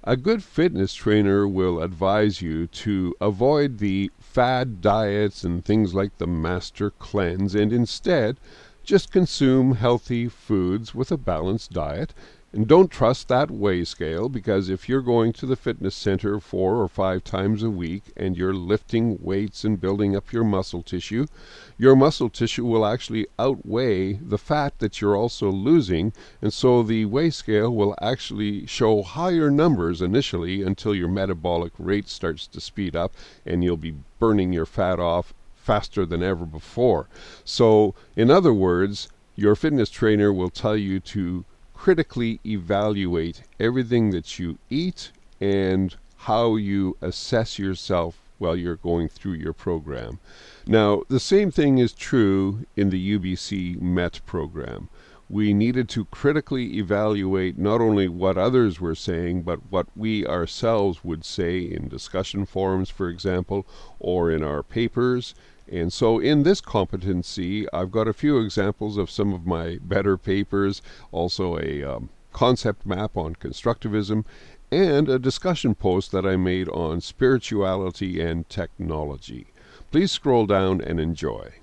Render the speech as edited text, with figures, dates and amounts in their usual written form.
A good fitness trainer will advise you to avoid the fad diets and things like the Master Cleanse, and instead just consume healthy foods with a balanced diet. And don't trust that weigh scale, because if you're going to the fitness center 4 or 5 times a week and you're lifting weights and building up your muscle tissue will actually outweigh the fat that you're also losing. And so the weigh scale will actually show higher numbers initially until your metabolic rate starts to speed up and you'll be burning your fat off faster than ever before. So, in other words, your fitness trainer will tell you to critically evaluate everything that you eat and how you assess yourself while you're going through your program. Now, the same thing is true in the UBC MET program. We needed to critically evaluate not only what others were saying, but what we ourselves would say in discussion forums, for example, or in our papers. And so in this competency, I've got a few examples of some of my better papers, also a concept map on constructivism, and a discussion post that I made on spirituality and technology. Please scroll down and enjoy.